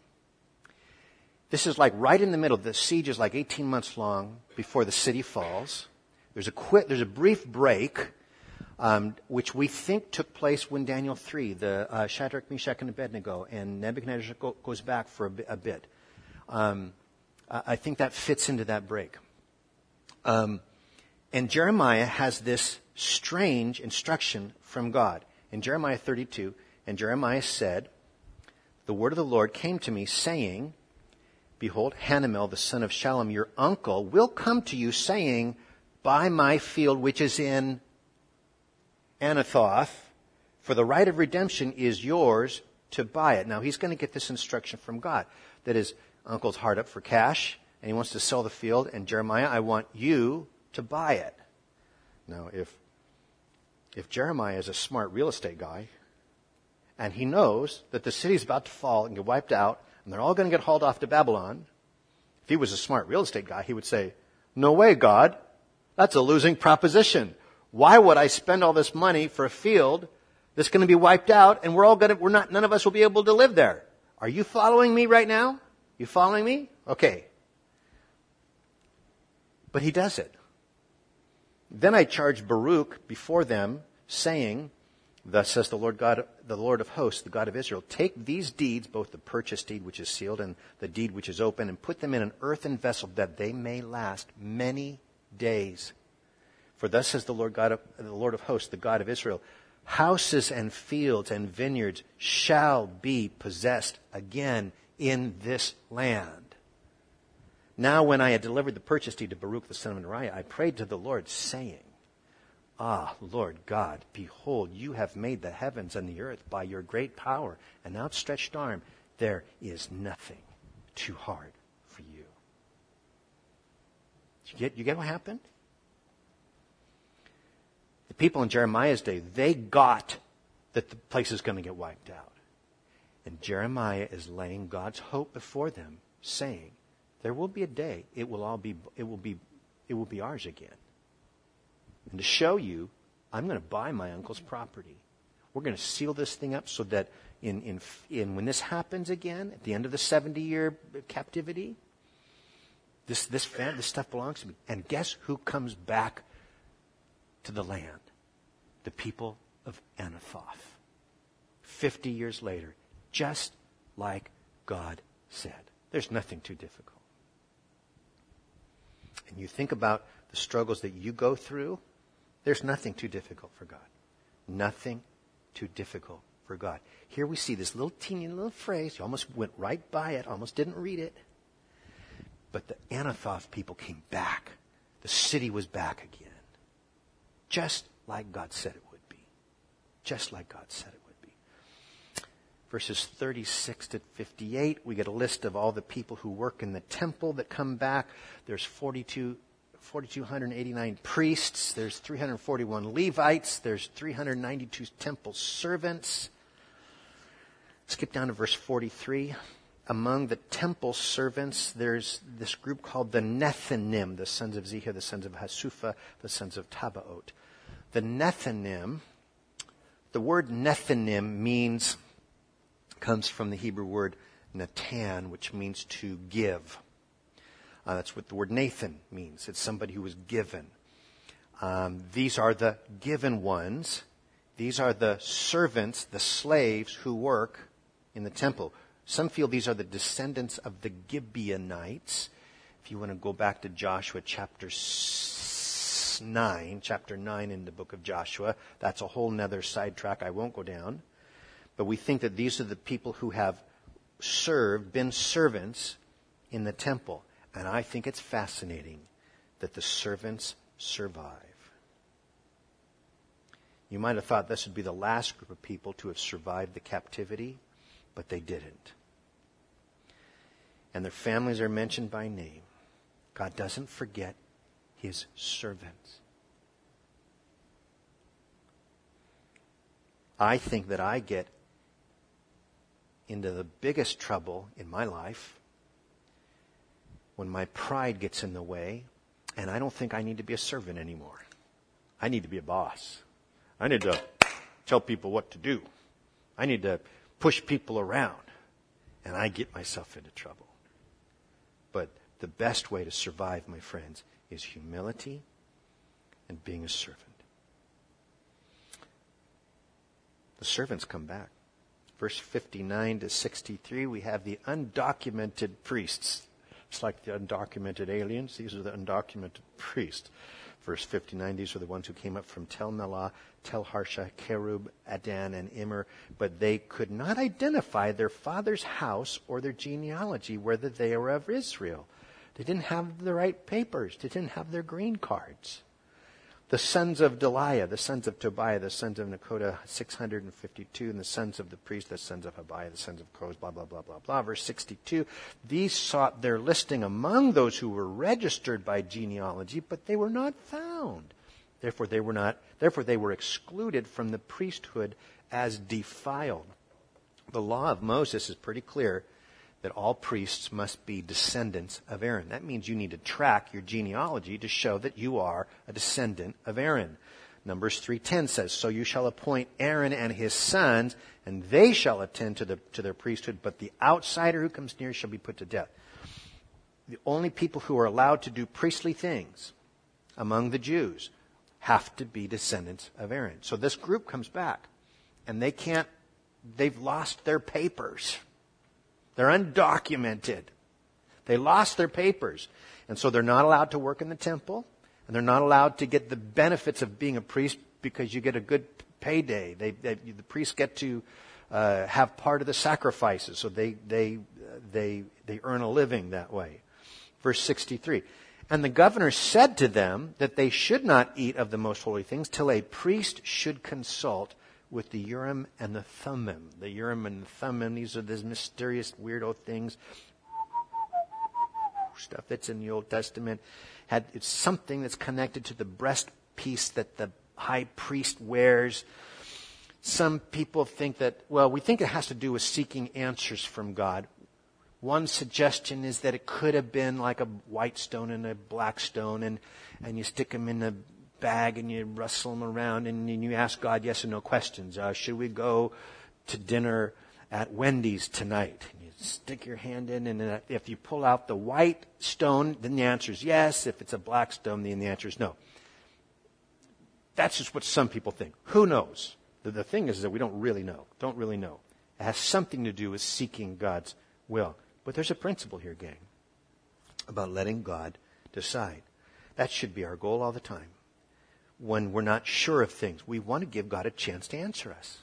This is like right in the middle. The siege is like eighteen months long before the city falls. There's a quick, there's a brief break, um, which we think took place when Daniel three, the uh, Shadrach, Meshach, and Abednego, and Nebuchadnezzar go, goes back for a, bi- a bit. Um, I think that fits into that break. Um, and Jeremiah has this strange instruction from God. In Jeremiah thirty-two, and Jeremiah said, the word of the Lord came to me, saying, behold, Hanamel, the son of Shallum, your uncle, will come to you, saying, buy my field which is in Anathoth, for the right of redemption is yours to buy it. Now, he's going to get this instruction from God. That is, uncle's hard up for cash, and he wants to sell the field, and Jeremiah, I want you to buy it. Now, if If Jeremiah is a smart real estate guy, and he knows that the city's about to fall and get wiped out, and they're all going to get hauled off to Babylon, if he was a smart real estate guy, he would say, no way, God. That's a losing proposition. Why would I spend all this money for a field that's going to be wiped out, and we're all going to, we're not, none of us will be able to live there? Are you following me right now? You following me? Okay. But he does it. Then I charged Baruch before them, saying, thus says the Lord God, the Lord of hosts, the God of Israel, take these deeds, both the purchase deed which is sealed and the deed which is open, and put them in an earthen vessel, that they may last many days. For thus says the Lord God of, the Lord of hosts, the God of Israel, houses and fields and vineyards shall be possessed again in this land. Now when I had delivered the purchase deed to Baruch the son of Neriah, I prayed to the Lord, saying, ah, Lord God, behold, you have made the heavens and the earth by your great power and outstretched arm. There is nothing too hard for you. You get, you get what happened? The people in Jeremiah's day, they got that the place is going to get wiped out. And Jeremiah is laying God's hope before them, saying, there will be a day, it will all be, it will be, it will be ours again. And to show you, I'm going to buy my uncle's property. We're going to seal this thing up so that in, in, in when this happens again, at the end of the seventy-year captivity, this, this, fan, this stuff belongs to me. And guess who comes back to the land? The people of Anathoth. Fifty years later, just like God said. There's nothing too difficult. And you think about the struggles that you go through, there's nothing too difficult for God. Nothing too difficult for God. Here we see this little teeny little phrase. You almost went right by it, almost didn't read it. But the Anathoth people came back. The city was back again. Just like God said it would be. Just like God said it would be. Verses thirty-six to fifty-eight, we get a list of all the people who work in the temple that come back. There's forty-two, four thousand two hundred eighty-nine priests. There's three hundred forty-one Levites. There's three hundred ninety-two temple servants. Skip down to verse forty-three. Among the temple servants, there's this group called the Nethinim, the sons of Zehar, the sons of Hasupha, the sons of Tabaot. The Nethinim, the word Nethinim means, comes from the Hebrew word Natan, which means to give. Uh, that's what the word Nathan means. It's somebody who was given. Um, these are the given ones. These are the servants, the slaves who work in the temple. Some feel these are the descendants of the Gibeonites. If you want to go back to Joshua chapter nine, chapter nine in the book of Joshua, that's a whole nother sidetrack I won't go down. But we think that these are the people who have served, been servants in the temple. And I think it's fascinating that the servants survive. You might have thought this would be the last group of people to have survived the captivity, but they didn't. And their families are mentioned by name. God doesn't forget his servants. I think that I get into the biggest trouble in my life when my pride gets in the way, and I don't think I need to be a servant anymore. I need to be a boss. I need to tell people what to do. I need to push people around, and I get myself into trouble. But the best way to survive, my friends, is humility and being a servant. The servants come back. Verse fifty-nine to sixty-three, we have the undocumented priests. It's like the undocumented aliens. These are the undocumented priests. Verse fifty-nine, these are the ones who came up from Tel Melah, Tel Harsha, Kerub, Adan, and Immer, but they could not identify their father's house or their genealogy, whether they were of Israel. They didn't have the right papers. They didn't have their green cards. The sons of Deliah, the sons of Tobiah, the sons of Nekoda, six hundred fifty-two, and the sons of the priest, the sons of Habiah, the sons of Koz, blah, blah, blah, blah, blah. Verse sixty-two, these sought their listing among those who were registered by genealogy, but they were not found. Therefore they were not, therefore they were excluded from the priesthood as defiled. The law of Moses is pretty clear that all priests must be descendants of Aaron. That means you need to track your genealogy to show that you are a descendant of Aaron. Numbers three ten says, so you shall appoint Aaron and his sons, and they shall attend to, the, to their priesthood, but the outsider who comes near shall be put to death. The only people who are allowed to do priestly things among the Jews have to be descendants of Aaron. So this group comes back, and they can't, they've lost their papers. They're undocumented. They lost their papers. And so they're not allowed to work in the temple. And they're not allowed to get the benefits of being a priest because you get a good payday. They, they, the priests get to uh, have part of the sacrifices. So they, they, they, they earn a living that way. Verse sixty-three. And the governor said to them that they should not eat of the most holy things till a priest should consult with the Urim and the Thummim. The Urim and the Thummim, these are these mysterious weirdo things. Stuff that's in the Old Testament. Had, it's something that's connected to the breastpiece that the high priest wears. Some people think that, well, we think it has to do with seeking answers from God. One suggestion is that it could have been like a white stone and a black stone, and, and you stick them in a bag and you rustle them around and you ask God yes or no questions. Uh, should we go to dinner at Wendy's tonight. And you stick your hand in, and if you pull out the white stone, then the answer is yes. If it's a black stone, then the answer is no. That's just what some people think. Who knows? The, the thing is that we don't really know. Don't really know. It has something to do with seeking God's will. But there's a principle here, gang, about letting God decide. That should be our goal all the time. When we're not sure of things, we want to give God a chance to answer us.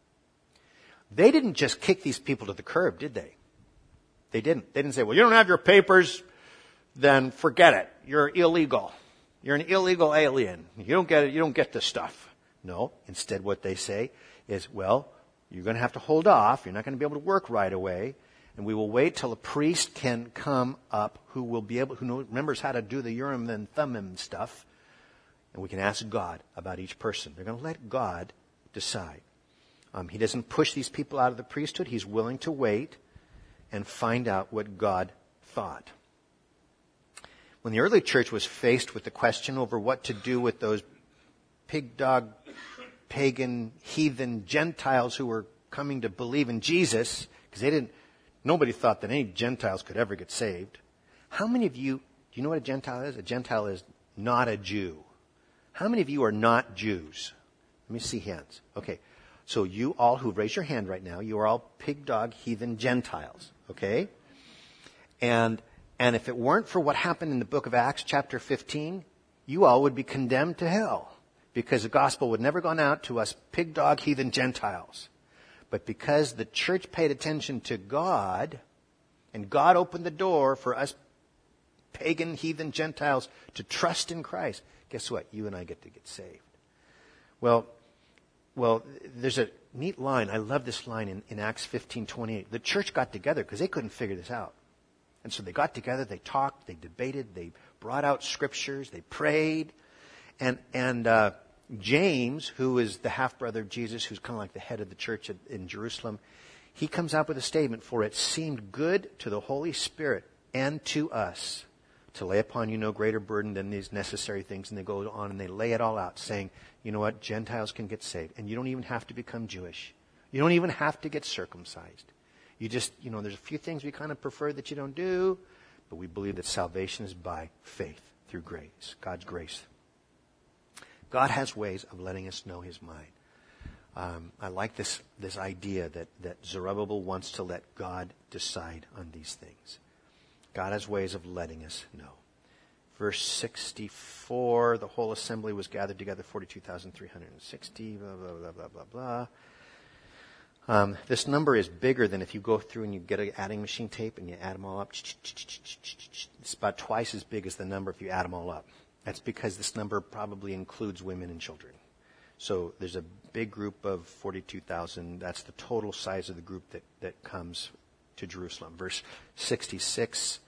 They didn't just kick these people to the curb, did they? They didn't. They didn't say, well, you don't have your papers, then forget it. You're illegal. You're an illegal alien. You don't get it. You don't get this stuff. No. Instead, what they say is, well, you're going to have to hold off. You're not going to be able to work right away. And we will wait till a priest can come up who will be able, who knows, remembers how to do the Urim and Thummim stuff. And we can ask God about each person. They're going to let God decide. Um, he doesn't push these people out of the priesthood. He's willing to wait and find out what God thought. When the early church was faced with the question over what to do with those pig dog, pagan, heathen Gentiles who were coming to believe in Jesus, because they didn't, nobody thought that any Gentiles could ever get saved. How many of you, do you know what a Gentile is? A Gentile is not a Jew. How many of you are not Jews? Let me see hands. Okay. So you all who raise your hand right now, you are all pig dog, heathen Gentiles. Okay? And and if it weren't for what happened in the book of Acts chapter fifteen, you all would be condemned to hell. Because the gospel would never gone out to us pig dog, heathen Gentiles. But because the church paid attention to God, and God opened the door for us pagan, heathen Gentiles to trust in Christ, guess what? You and I get to get saved. Well, well, there's a neat line. I love this line in, in Acts fifteen twenty-eight. The church got together because they couldn't figure this out. And so they got together, they talked, they debated, they brought out scriptures, they prayed. And, and, uh, James, who is the half-brother of Jesus, who's kind of like the head of the church in Jerusalem, he comes out with a statement, for it seemed good to the Holy Spirit and to us to lay upon you no greater burden than these necessary things. And they go on and they lay it all out, saying, you know what, Gentiles can get saved. And you don't even have to become Jewish. You don't even have to get circumcised. You just, you know, there's a few things we kind of prefer that you don't do, but we believe that salvation is by faith, through grace, God's grace. God has ways of letting us know His mind. Um, I like this this idea that, that Zerubbabel wants to let God decide on these things. God has ways of letting us know. Verse sixty-four, the whole assembly was gathered together, forty-two thousand three hundred sixty, blah, blah, blah, blah, blah, blah. Um, this number is bigger than if you go through and you get an adding machine tape and you add them all up. It's about twice as big as the number if you add them all up. That's because this number probably includes women and children. So there's a big group of forty-two thousand. That's the total size of the group that, that comes to Jerusalem. Verse sixty-six.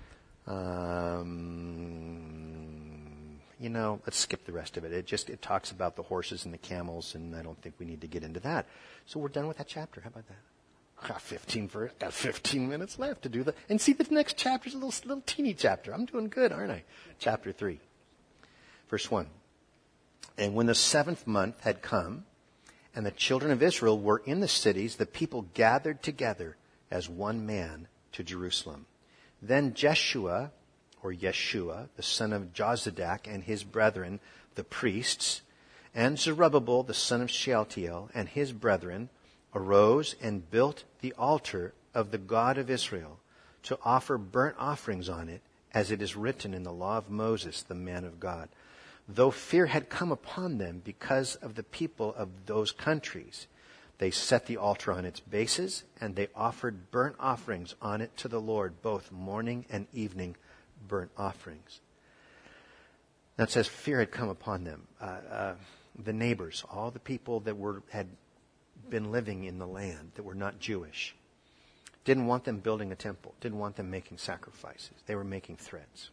Um, you know, let's skip the rest of it. It just it talks about the horses and the camels, and I don't think we need to get into that. So we're done with that chapter. How about that? Got fifteen verse, got fifteen minutes left to do that. And see, the next chapter's a little little teeny chapter. I'm doing good, aren't I? Chapter three. Verse one, and when the seventh month had come, and the children of Israel were in the cities, the people gathered together as one man to Jerusalem. Then Jeshua, or Yeshua, the son of Jozadak, and his brethren, the priests, and Zerubbabel, the son of Shealtiel, and his brethren, arose and built the altar of the God of Israel to offer burnt offerings on it, as it is written in the law of Moses, the man of God. Though fear had come upon them because of the people of those countries, they set the altar on its bases, and they offered burnt offerings on it to the Lord, both morning and evening burnt offerings. Now it says fear had come upon them. Uh, uh, the neighbors, all the people that were had been living in the land that were not Jewish, didn't want them building a temple, didn't want them making sacrifices. They were making threats.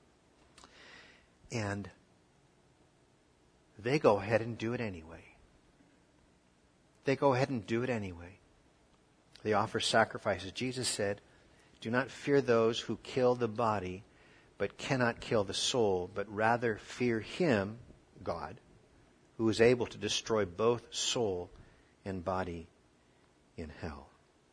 And they go ahead and do it anyway. They go ahead and do it anyway. They offer sacrifices. Jesus said, do not fear those who kill the body, but cannot kill the soul, but rather fear Him, God, who is able to destroy both soul and body in hell.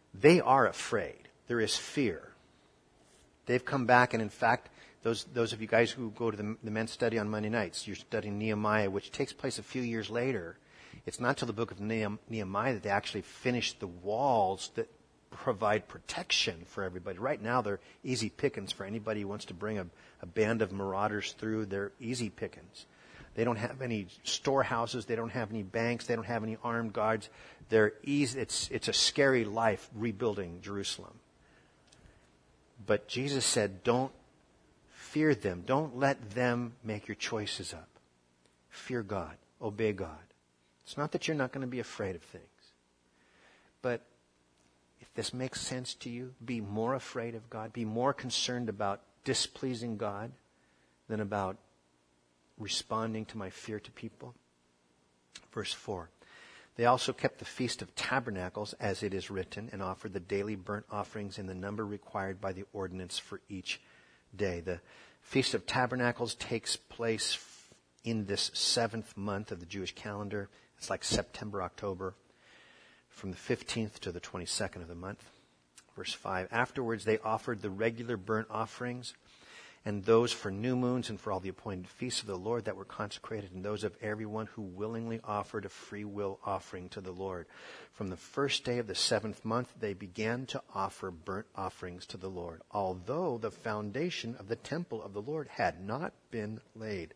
they are afraid. There is fear. They've come back, and in fact, those those of you guys who go to the, the men's study on Monday nights, you're studying Nehemiah, which takes place a few years later. It's not till the book of Nehemiah that they actually finish the walls that provide protection for everybody. Right now, they're easy pickings for anybody who wants to bring a, a band of marauders through. They're easy pickings. They don't have any storehouses. They don't have any banks. They don't have any armed guards. They're easy. It's it's a scary life rebuilding Jerusalem. But Jesus said, don't fear them. Don't let them make your choices up. Fear God. Obey God. It's not that you're not going to be afraid of things. But if this makes sense to you, be more afraid of God. Be more concerned about displeasing God than about responding to my fear to people. Verse four. They also kept the Feast of Tabernacles, as it is written, and offered the daily burnt offerings in the number required by the ordinance for each day. The Feast of Tabernacles takes place in this seventh month of the Jewish calendar. It's like September, October, from the fifteenth to the twenty-second of the month. Verse five, afterwards they offered the regular burnt offerings, and those for new moons and for all the appointed feasts of the Lord that were consecrated, and those of everyone who willingly offered a free will offering to the Lord. From the first day of the seventh month, they began to offer burnt offerings to the Lord, although the foundation of the temple of the Lord had not been laid.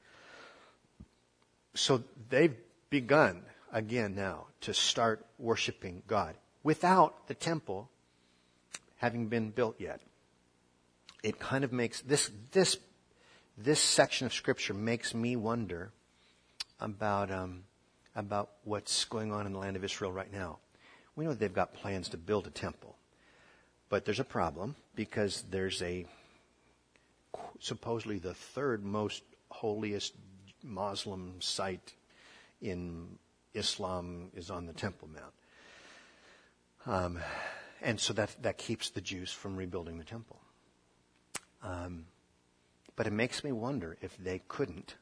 So they've begun again now to start worshiping God without the temple having been built yet. It kind of makes this this this section of Scripture makes me wonder about um, about what's going on in the land of Israel right now. We know they've got plans to build a temple, but there's a problem because there's a supposedly the third most holiest Muslim site in Islam is on the Temple Mount, um, and so that that keeps the Jews from rebuilding the temple. Um, but it makes me wonder if they couldn't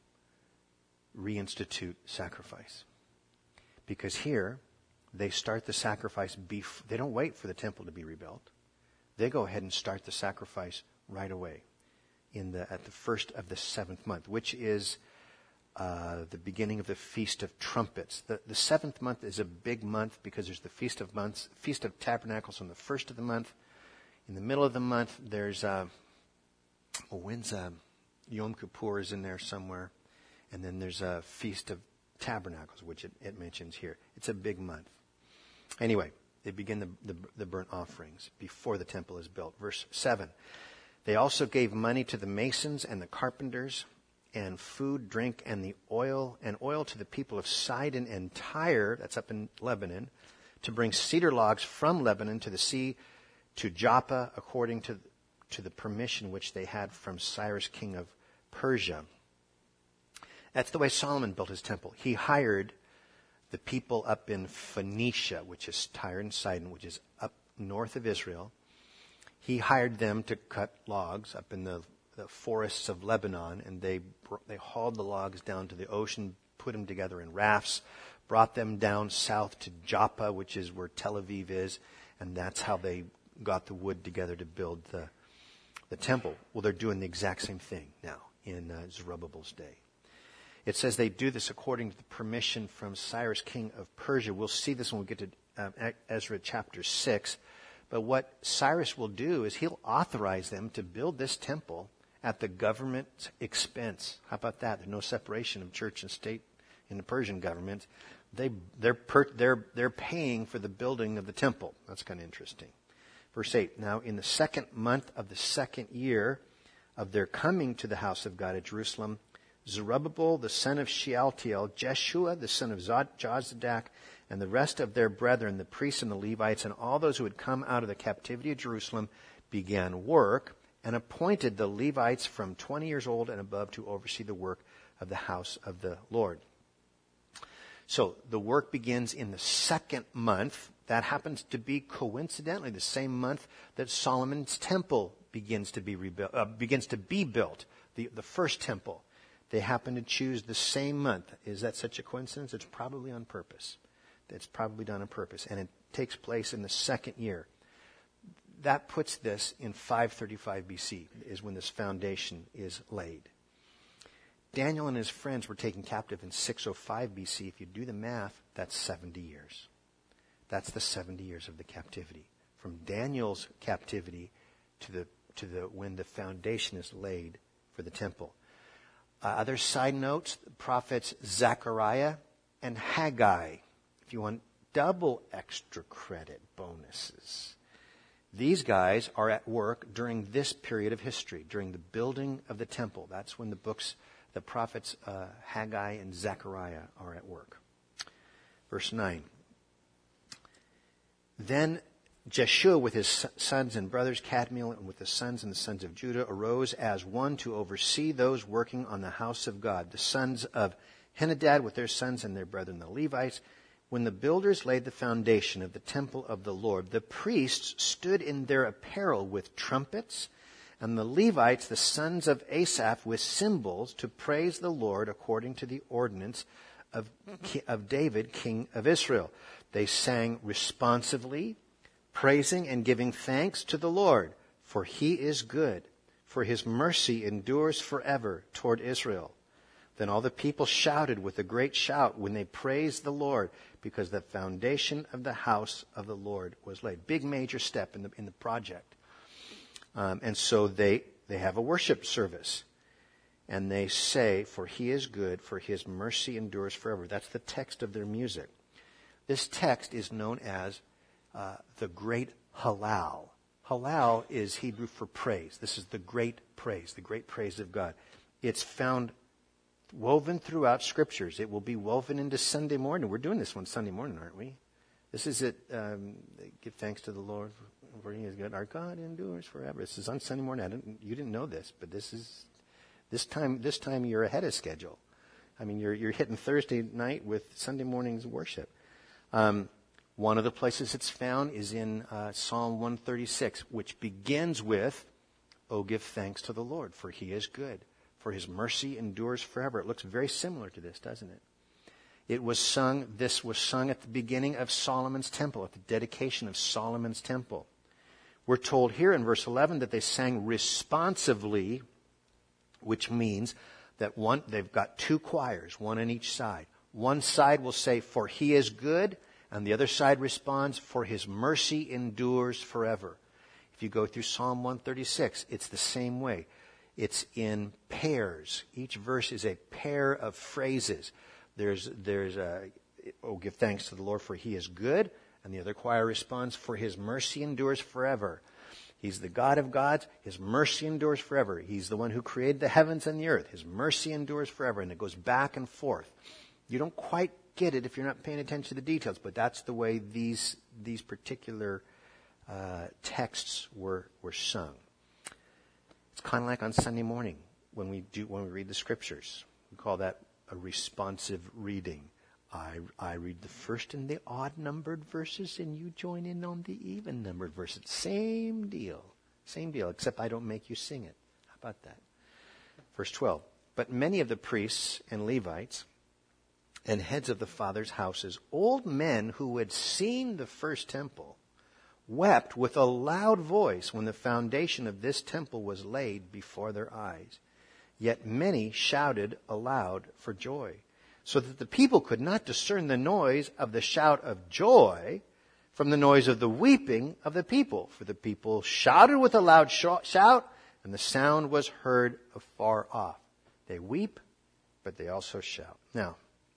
reinstitute sacrifice. Because here, they start the sacrifice, bef- they don't wait for the temple to be rebuilt. They go ahead and start the sacrifice right away in the at the first of the seventh month, which is uh, the beginning of the Feast of Trumpets. The, the seventh month is a big month because there's the Feast of Months, Feast of Tabernacles on the first of the month. In the middle of the month, there's... Uh, Well, when's uh, Yom Kippur is in there somewhere. And then there's a Feast of Tabernacles, which it, it mentions here. It's a big month. Anyway, they begin the, the, the burnt offerings before the temple is built. Verse seven. They also gave money to the masons and the carpenters, and food, drink, and the oil, and oil to the people of Sidon and Tyre, that's up in Lebanon, to bring cedar logs from Lebanon to the sea to Joppa, according to to the permission which they had from Cyrus, king of Persia. That's the way Solomon built his temple. He hired the people up in Phoenicia, which is Tyre and Sidon, which is up north of Israel. He hired them to cut logs up in the, the forests of Lebanon, and they they hauled the logs down to the ocean, put them together in rafts, brought them down south to Joppa, which is where Tel Aviv is, and that's how they got the wood together to build the The temple. Well, they're doing the exact same thing now in uh, Zerubbabel's day. It says they do this according to the permission from Cyrus, king of Persia. We'll see this when we get to uh, Ezra chapter six. But what Cyrus will do is he'll authorize them to build this temple at the government's expense. How about that? There's no separation of church and state in the Persian government. They, they're, per, they're, they're paying for the building of the temple. That's kind of interesting. Verse eight, now in the second month of the second year of their coming to the house of God at Jerusalem, Zerubbabel, the son of Shealtiel, Jeshua, the son of Jozadak, and the rest of their brethren, the priests and the Levites, and all those who had come out of the captivity of Jerusalem, began work and appointed the Levites from twenty years old and above to oversee the work of the house of the Lord. So the work begins in the second month. That happens to be coincidentally the same month that Solomon's temple begins to be rebuilt, uh, begins to be built, the, the first temple. They happen to choose the same month. Is that such a coincidence? It's probably on purpose. It's probably done on purpose. And it takes place in the second year. that puts this in five thirty-five B C, is when this foundation is laid. Daniel and his friends were taken captive in six oh five B C. If you do the math, that's seventy years. That's the seventy years of the captivity. From Daniel's captivity to the to the when the foundation is laid for the temple. Uh, other side notes, the prophets Zechariah and Haggai. If you want double extra credit bonuses. These guys are at work during this period of history, during the building of the temple. That's when the books, the prophets uh, Haggai and Zechariah are at work. Verse nine. Then Jeshua with his sons and brothers, Kadmiel, and with the sons and the sons of Judah, arose as one to oversee those working on the house of God. The sons of Henadad with their sons and their brethren, the Levites. When the builders laid the foundation of the temple of the Lord, the priests stood in their apparel with trumpets, and the Levites, the sons of Asaph, with cymbals to praise the Lord according to the ordinance of, of David, king of Israel. They sang responsively, praising and giving thanks to the Lord, for he is good, for his mercy endures forever toward Israel. Then all the people shouted with a great shout when they praised the Lord, because the foundation of the house of the Lord was laid. Big major step in the in the project. Um, and so they, they have a worship service. And they say, for he is good, for his mercy endures forever. That's the text of their music. This text is known as uh, the Great Hallel. Hallel is Hebrew for praise. This is the great praise, the great praise of God. It's found woven throughout Scriptures. It will be woven into Sunday morning. We're doing this one Sunday morning, aren't we? This is it. Um, give thanks to the Lord, for he is good. Our God endures forever. This is on Sunday morning. I didn't, you didn't know this, but this is this time. This time you're ahead of schedule. I mean, you're you're hitting Thursday night with Sunday morning's worship. Um, one of the places it's found is in uh, Psalm one thirty-six, which begins with, "Oh, give thanks to the Lord, for he is good, for his mercy endures forever." It looks very similar to this, doesn't it? It was sung, this was sung at the beginning of Solomon's temple, at the dedication of Solomon's temple. We're told here in verse eleven that they sang responsively, which means that one, they've got two choirs, one on each side. One side will say, for he is good, and the other side responds, for his mercy endures forever. If you go through Psalm one thirty-six, it's the same way. It's in pairs. Each verse is a pair of phrases. There's, there's a, oh, give thanks to the Lord, for he is good, and the other choir responds, for his mercy endures forever. He's the God of gods. His mercy endures forever. He's the one who created the heavens and the earth. His mercy endures forever. And it goes back and forth. You don't quite get it if you're not paying attention to the details, but that's the way these these particular uh, texts were were sung. It's kind of like on Sunday morning when we do when we read the scriptures. We call that a responsive reading. I I read the first and the odd numbered verses, and you join in on the even numbered verses. Same deal, same deal. Except I don't make you sing it. How about that? Verse twelve. But many of the priests and Levites and heads of the fathers' houses, old men who had seen the first temple, wept with a loud voice when the foundation of this temple was laid before their eyes. Yet many shouted aloud for joy, so that the people could not discern the noise of the shout of joy from the noise of the weeping of the people. For the people shouted with a loud shout, and the sound was heard afar off. They weep, but they also shout. Now,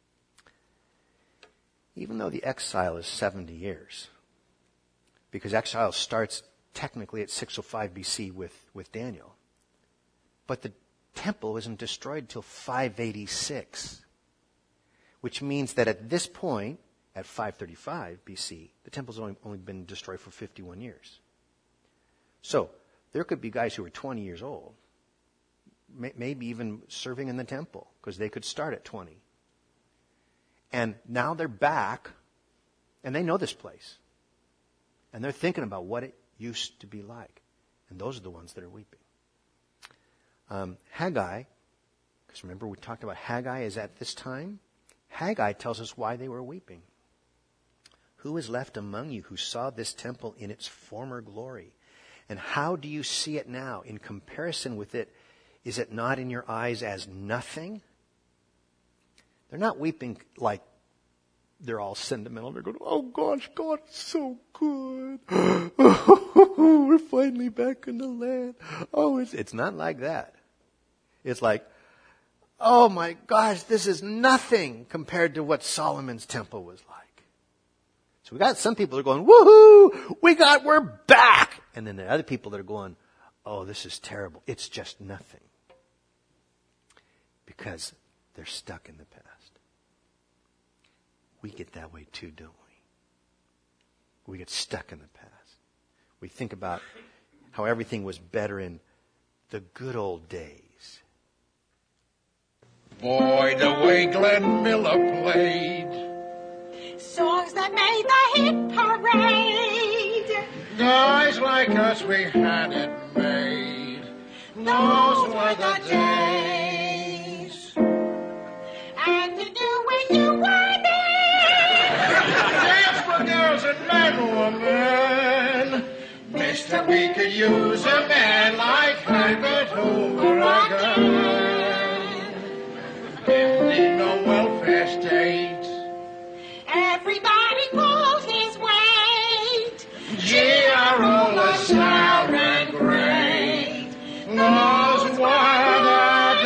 even though the exile is seventy years, because exile starts technically at six oh five B C with, with Daniel, but the temple isn't destroyed until five eighty-six, which means that at this point, at five thirty-five B C, the temple's only, only been destroyed for fifty-one years. So, there could be guys who are twenty years old, may, maybe even serving in the temple, because they could start at twenty. And now they're back, and they know this place. And they're thinking about what it used to be like. And those are the ones that are weeping. Um, Haggai, because remember we talked about Haggai is at this time. Haggai tells us why they were weeping. Who is left among you who saw this temple in its former glory? And how do you see it now? In comparison with it, is it not in your eyes as nothing? They're not weeping like they're all sentimental. They're going, oh gosh, God is so good. We're finally back in the land. Oh, it's, it's not like that. It's like, oh my gosh, this is nothing compared to what Solomon's temple was like. So we got some people that are going, woohoo, we got, we're back. And then there are other people that are going, oh, this is terrible. It's just nothing. Because they're stuck in the past. We get that way too, don't we? We get stuck in the past. We think about how everything was better in the good old days. Boy, the way Glenn Miller played. Songs that made the hit parade. Guys like us, we had it made. Those were the days. And to do when you want it. Dance for girls and men were men. Mister, we could use a man like Herbert Hoover again. Didn't need no welfare state. Everybody pulls his weight. Gee, our old LaSalle and great. Knows what a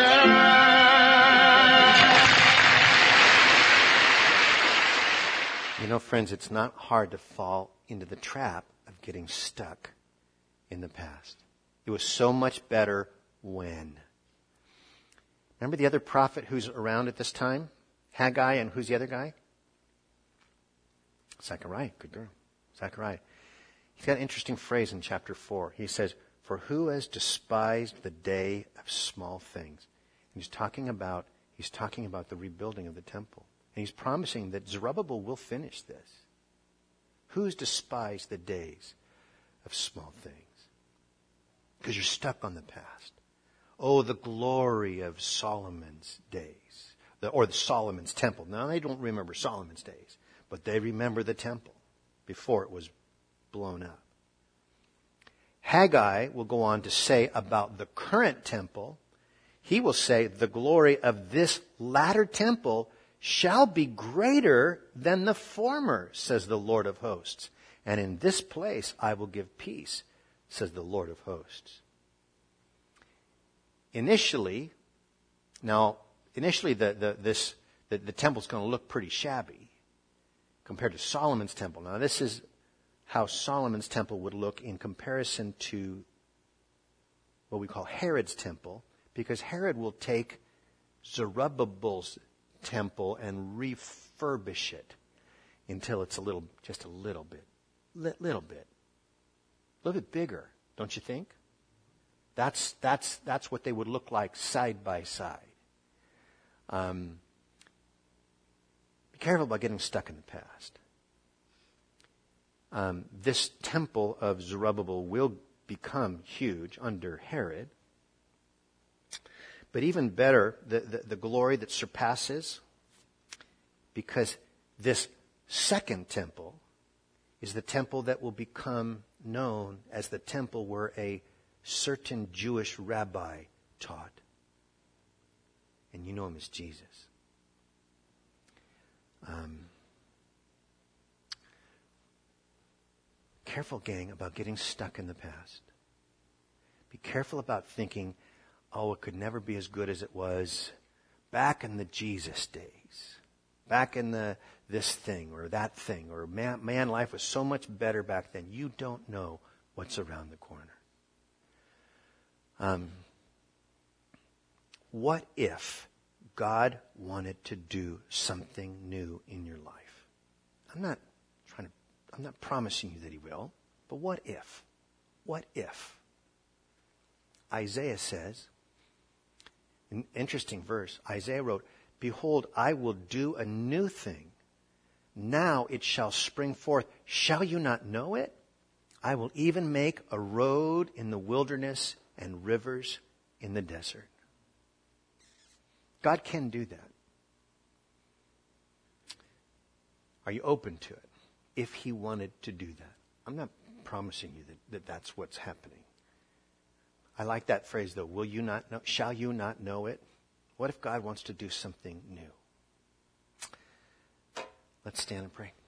day. You know, friends, it's not hard to fall into the trap of getting stuck in the past. It was so much better when. Remember the other prophet who's around at this time? Haggai, and who's the other guy? Zechariah. Good girl. Zechariah. He's got an interesting phrase in chapter four. He says, for who has despised the day of small things? And he's talking about, he's talking about the rebuilding of the temple. And he's promising that Zerubbabel will finish this. Who's despised the days of small things? Because you're stuck on the past. Oh, the glory of Solomon's days. The, or the Solomon's temple. Now, they don't remember Solomon's days, but they remember the temple before it was blown up. Haggai will go on to say about the current temple, he will say, the glory of this latter temple shall be greater than the former, says the Lord of hosts. And in this place I will give peace, says the Lord of hosts. Initially, now, initially the, the, this, the, the temple's going to look pretty shabby compared to Solomon's temple. Now, this is how Solomon's temple would look in comparison to what we call Herod's temple, because Herod will take Zerubbabel's temple and refurbish it until it's a little, just a little bit, li- little bit, a little bit bigger, don't you think? That's that's that's what they would look like side by side. Um, be careful about getting stuck in the past. Um, this temple of Zerubbabel will become huge under Herod. But even better, the, the, the glory that surpasses, because this second temple is the temple that will become known as the temple where a certain Jewish rabbi taught. And you know him as Jesus. Um, careful, gang, about getting stuck in the past. Be careful about thinking, oh, it could never be as good as it was back in the Jesus days. Back in the this thing or that thing. Or man, man, life was so much better back then. You don't know what's around the corner. Um, what if God wanted to do something new in your life? I'm not trying to, I'm not promising you that he will, but what if? What if? Isaiah says, an interesting verse, Isaiah wrote, behold, I will do a new thing. Now it shall spring forth. Shall you not know it? I will even make a road in the wilderness and rivers in the desert. God can do that. Are you open to it? If he wanted to do that. I'm not promising you that, that that's what's happening. I like that phrase, though. Will you not know? Shall you not know it? What if God wants to do something new? Let's stand and pray.